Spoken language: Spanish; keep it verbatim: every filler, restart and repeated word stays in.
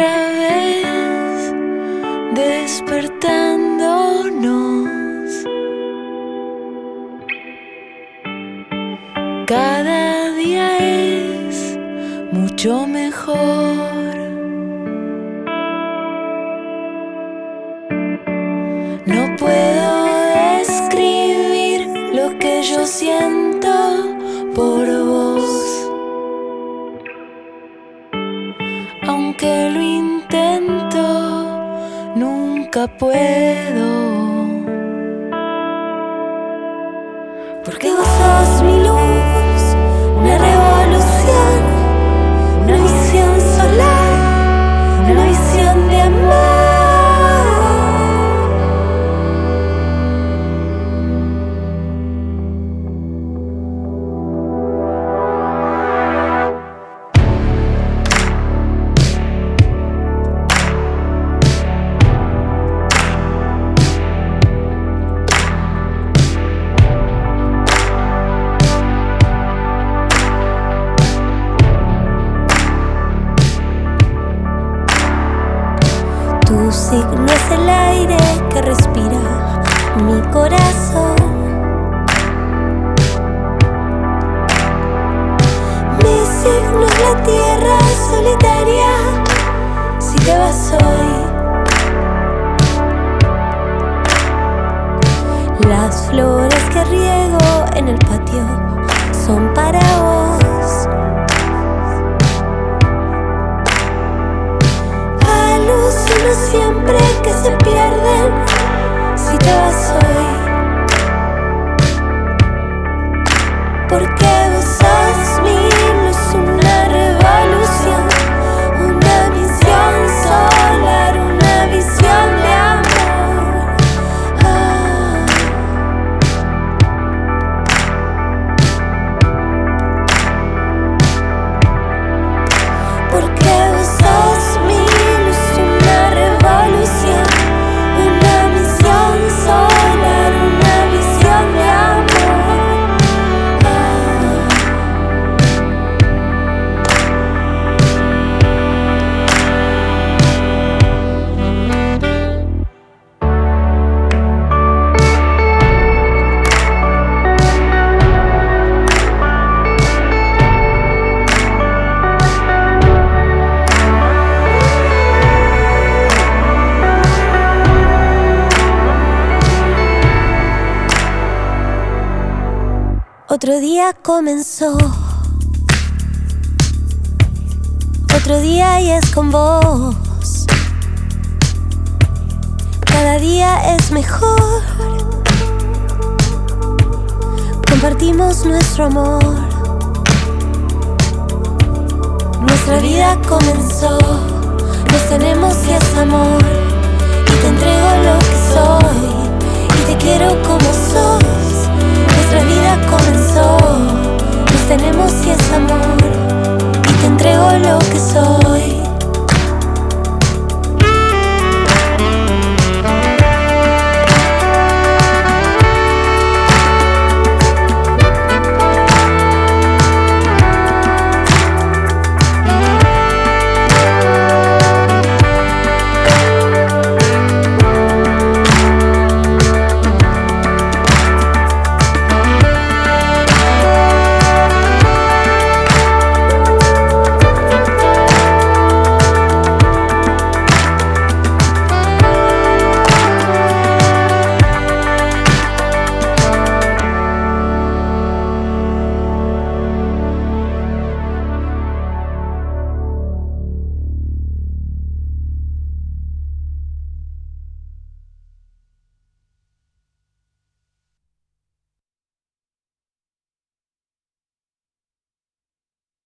otra vez despertándonos. Cada día es mucho mejor. No puedo describir lo que yo siento por vos, aunque lo intento, nunca puedo. Porque vos sos mi luz, una revolución, una visión solar, una visión de amor. Tu signo es el aire que respira mi corazón. Mi signo es la tierra solitaria. Si te vas hoy, las flores que riego en el patio son para vos. Alucino siempre que se pierden si te vas hoy, porque vos sos mi luz, una revolución, una misión solar, una visión de amor. Ah. Porque vos sos mi luz, una revolución, una misión solar, una visión de amor. Ah. Otro día comenzó, otro día y es con vos. Cada día es mejor. Compartimos nuestro amor. Nuestra vida comenzó, nos tenemos y es amor. Y te entrego lo que soy, y te quiero como sos.